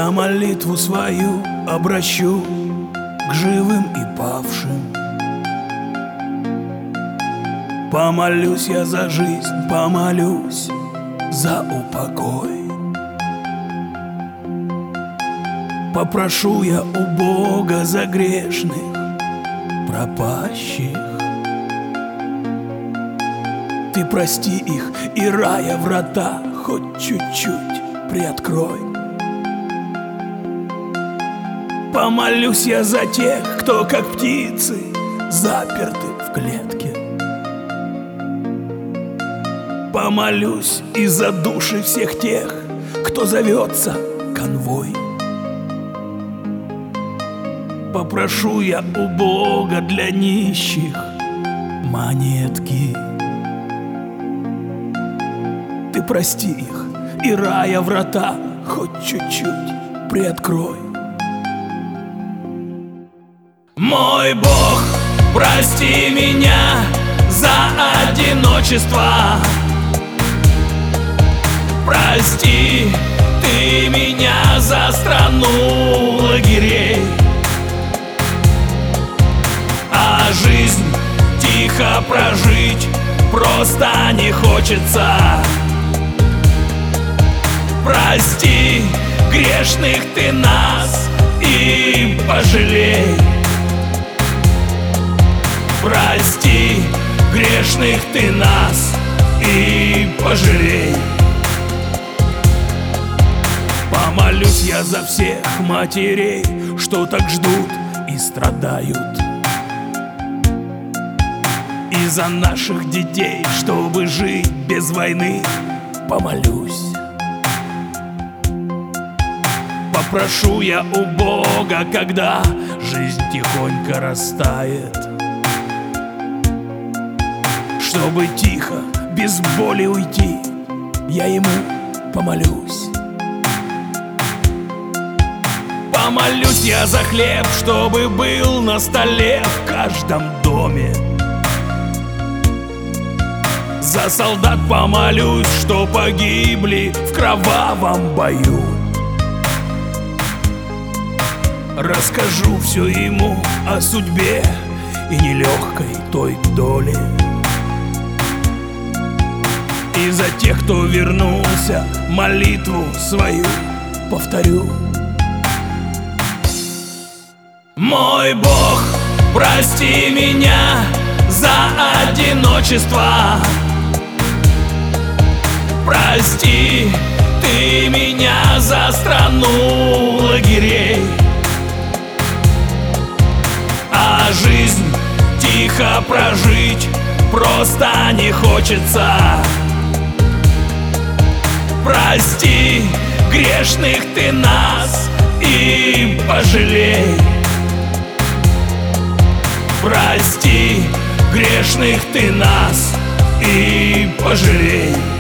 Я молитву свою обращу к живым и павшим. Помолюсь я за жизнь, помолюсь за упокой. Попрошу я у Бога за грешных пропащих. Ты прости их и рая врата хоть чуть-чуть приоткрой. Помолюсь я за тех, кто как птицы заперты в клетке. Помолюсь и за души всех тех, кто зовется конвой. Попрошу я у Бога для нищих монетки. Ты прости их и рая врата хоть чуть-чуть приоткрой. Мой Бог, прости меня за одиночество. Прости ты меня за страну лагерей. А жизнь тихо прожить просто не хочется. Прости грешных ты нас и пожалей. Прости грешных ты нас и пожалей. Помолюсь я за всех матерей, что так ждут и страдают, и за наших детей, чтобы жить без войны. Помолюсь. Попрошу я у Бога, когда жизнь тихонько растает, чтобы тихо, без боли уйти, я ему помолюсь. Помолюсь я за хлеб, чтобы был на столе в каждом доме. За солдат помолюсь, что погибли в кровавом бою. Расскажу все ему о судьбе и нелегкой той доле. И за тех, кто вернулся, молитву свою повторю. Мой Бог, прости меня за одиночество. Прости ты меня за страну лагерей. А жизнь тихо прожить просто не хочется. Прости грешных ты нас и пожалей. Прости грешных ты нас и пожалей.